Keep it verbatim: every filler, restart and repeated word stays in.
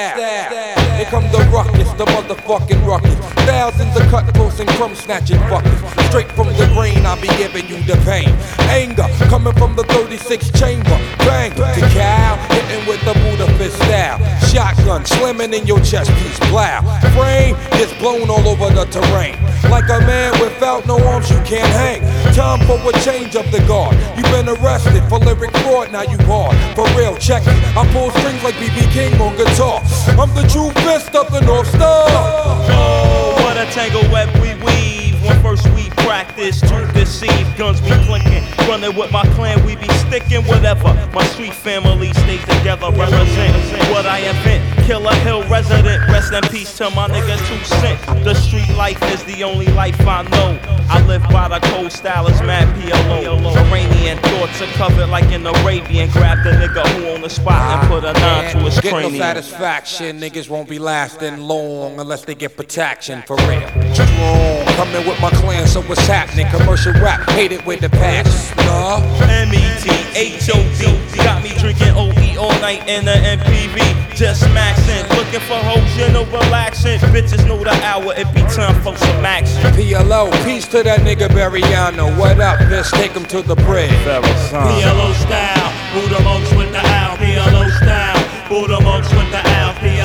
Here come the ruckus, the motherfucking ruckus. Thousands of cutthroats and crumb snatching fuckers. Straight from the brain, I'll be giving you the pain. Anger coming from the thirty-six chamber. Bang to cow, hitting with the Buddha fist style. Shotgun slamming in your chest piece. Plow. Frame gets blown all over the terrain. Like a man without no arms, you can't hang. Time for a change of the guard. You've been arrested for lyric fraud, now you hard. For real, check it. I pull strings like B B King on guitar. I'm the true fist of the North Star. Oh, what a tangle web we weave. When first we practice to deceive. Guns be clinking. Running with my clan, we be sticking. Whatever. My sweet family stay together. Represent what I invent. Killer Hill resident. Rest in peace to my nigga Two Cent. The street life is the only life I know. I live by the cold style, it's mad P L O. Iranian thoughts are covered like an Arabian. Grab the nigga who on the spot and put a nine to his Get cranium. no satisfaction, niggas won't be lasting long unless they get protection, for real. Strong, coming with my clan, so what's happening? Commercial rap, hate it with the passion. Nah. M E T H O D got me drinking O E all night in the M P V. Just maxing, looking for hoes, you know, relaxing. Bitches know the hour, it be time for some action. P L O, peace to that nigga Bariano. What up, bitch? Take him to the bridge. P L O style, Buddha monks with the owl. P L O style, Buddha monks with the owl.